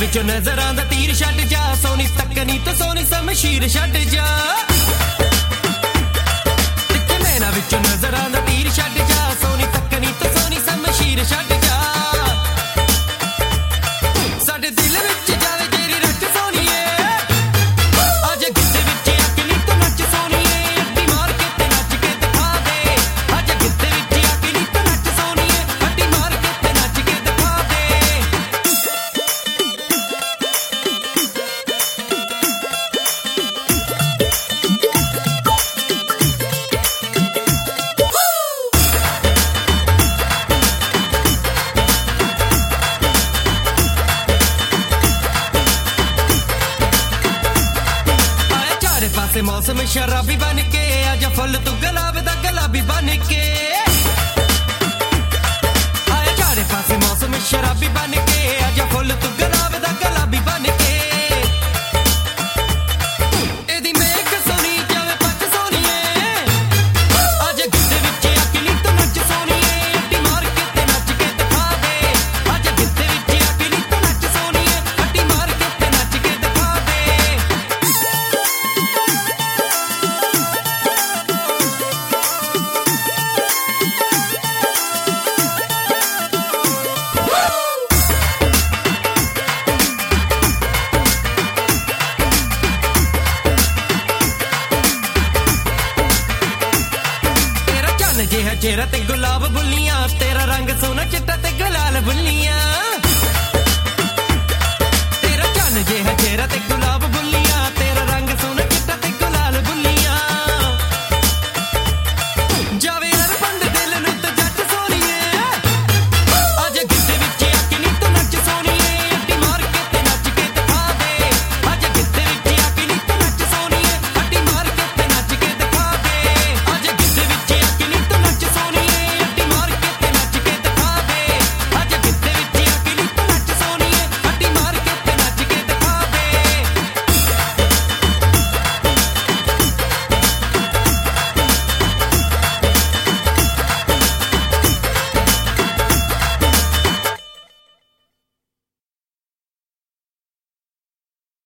ਵਿੱਚੋਂ ਨਜ਼ਰਾਂ ਦਾ ਤੀਰ ਛੱਡ ਜਾ, ਸੋਹਣੀ ਤੱਕਣੀ ਤੇ ਸੋਹਣੀ ਸਮਸ਼ੀਰ ਛੱਡ ਜਾ। ਜਿੱਥੇ ਨੈਣਾ ਵਿੱਚੋਂ ਨਜ਼ਰਾਂ ਦਾ ਤੀਰ ਛੱਡ ਜਾ, ਸੋਹਣੀ ਤੱਕਣੀ ਤੇ ਸੋਹਣੀ ਸਮਸ਼ੀਰ ਛੱਡ ਜਾ। ਸਾਡੇ ਦਿਲ ਵਿੱਚ ਜਾਵੇ ਤੇਰੀ ਰੱਖ ਸੋਹਣੀਏ, ਅੱਜ ਗਿੱਧੇ ਵਿੱਚ ਅਕਲੀ ਤੂੰ ਨੱਚ ਸੋਹਣੀਏ, ਅੱਡੀ ਮਾਰ ਕੇ ਤੇ ਨੱਚ ਕੇ ਦਿਖਾ ਦੇ। ਅੱਜ ਗਿੱਧੇ ਵਿੱਚ ਅਕਲੀ ਤੂੰ ਨੱਚ ਸੋਹਣੀਏ, ਅੱਡੀ ਮਾਰ ਕੇ ਤੇ ਨੱਚ ਕੇ ਦਿਖਾ ਦੇ। पासे मौसम शराबी बन के आजा फुल तू गुलाब दा गुलाबी बन के, आया चारे पासे मौसम शराबी बन के आजा फुल तू गुलाब दा गुलाबी बन के। एदी मेघ सोनी जावे पट सोनीए, आज गिद्दे विच अकली तू नच सोनीए, अड्डी मार के ते नच के दिखा दे। आज गिद्दे विच अकली तू नच सोनीए, अड्डी मार के ते नच के दिखा दे। चेहरा ते गुलाब बुलियां, तेरा रंग सोना